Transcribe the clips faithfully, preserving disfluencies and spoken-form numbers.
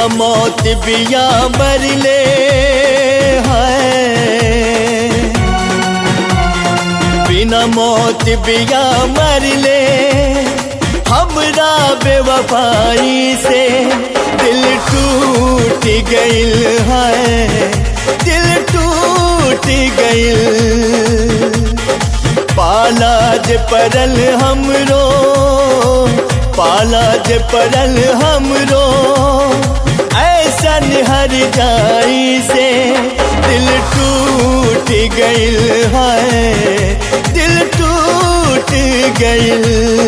बिना मौत बिया मरले हैं, बिना मौत बिया मरले हमरा बेवफाई से दिल टूट गइल है, दिल टूट गइल। पाला जे परल हमरो, पाला जे परल हमरो ऐसन हर जाई से दिल टूट गइल है, दिल टूट गइल।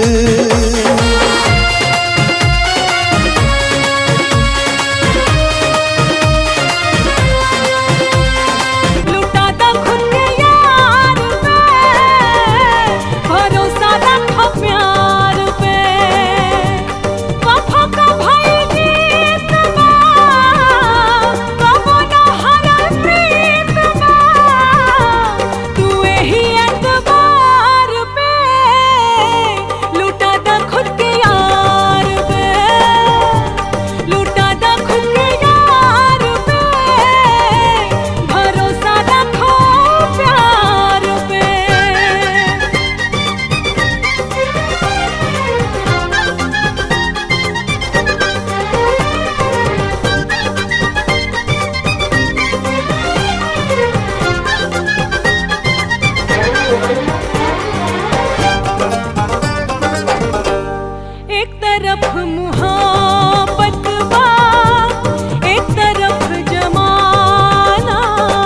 एक तरफ मुहाबत बा, एक तरफ जमाना,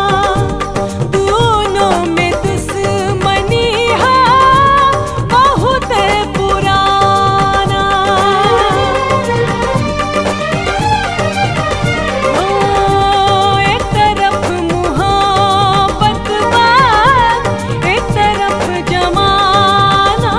दोनों में दुश्मनी है बहुत पुराना। ओ, एक तरफ मुहाबत बा, एक तरफ जमाना,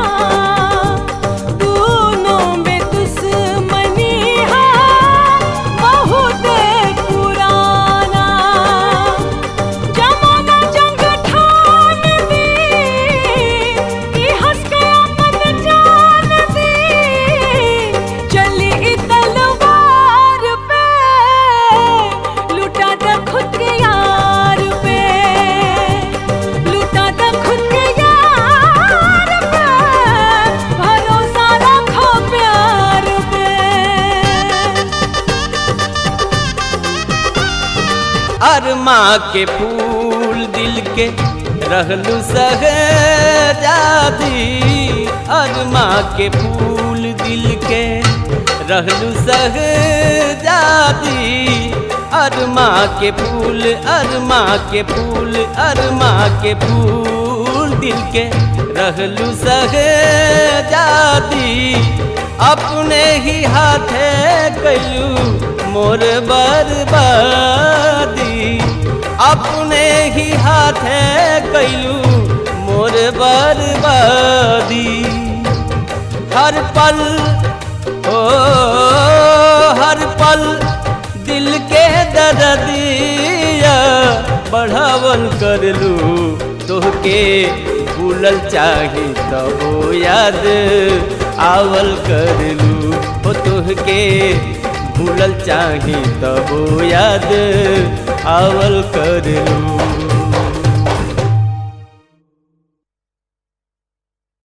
अरमा के फूल दिल के रहलू सहजादी, अरमा के फूल दिल के रहलू सहजादी, अरमा के फूल, अरमा के फूल, अरमा के फूल दिल के रहलू सहजादी। अपने ही हाथे कयू मोर बर्बादी, अपने ही हाथे कयू मोर बर्बादी। हर पल ओ हर पल दिल के दर्दिया बढ़ावल करलू, तोहके भूलल चाही तबो याद आवल करलू, ओ तोहके भूलल चाही तबो याद आवल करलू।